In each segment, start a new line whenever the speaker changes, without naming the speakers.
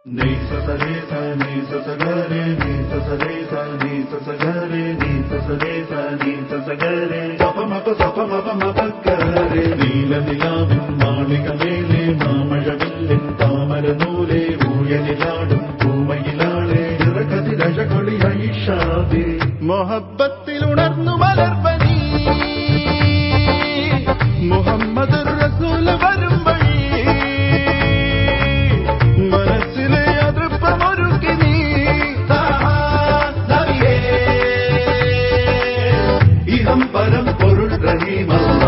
Ni sa sa re sa ni sa sa ga re ni sa sa re sa ni sa sa ga re ni sa sa re sa ni sa sa ga re sa pa ma pa ga re നീല നിലാവിൻ മാളികമേലെ മാമഴവില്ലിൻ താമരനൂലെ ഊയലിലാടും പൂമയിലാളെ ഇറകതിരഴകൊളി ഐഷാദി മൊഹബ്ബത്തിൽ ഉണർന്നു മലർവനി മുഹമ്മദ് റസൂൽ വരും വഴി മനസ്സിലെ അതൃപ്പമൊരുക്കി നീ ഇഹം പരം പൊരുൾ റഹീമല്ല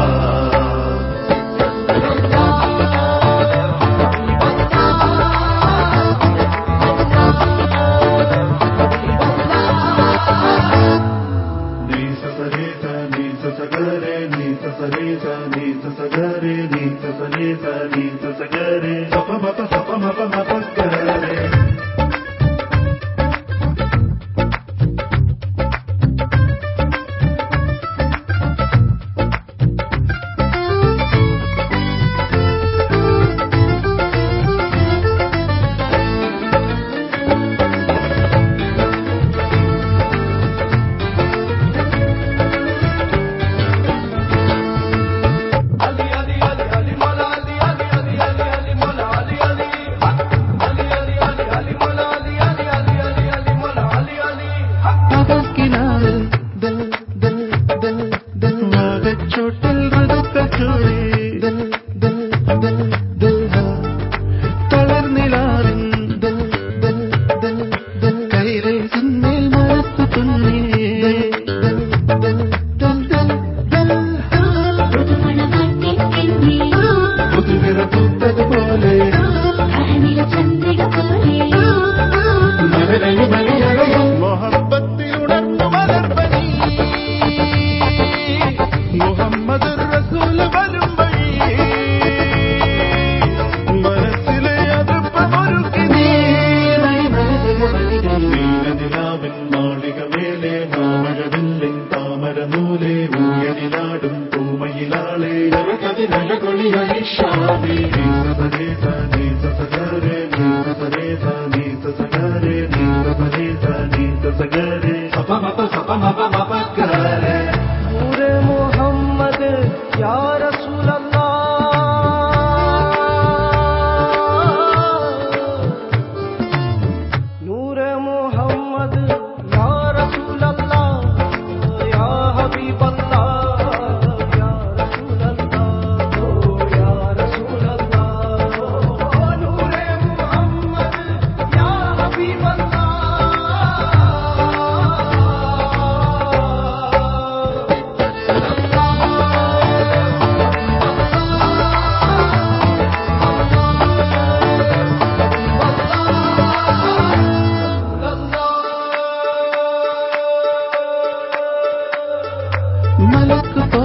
മലക്ക്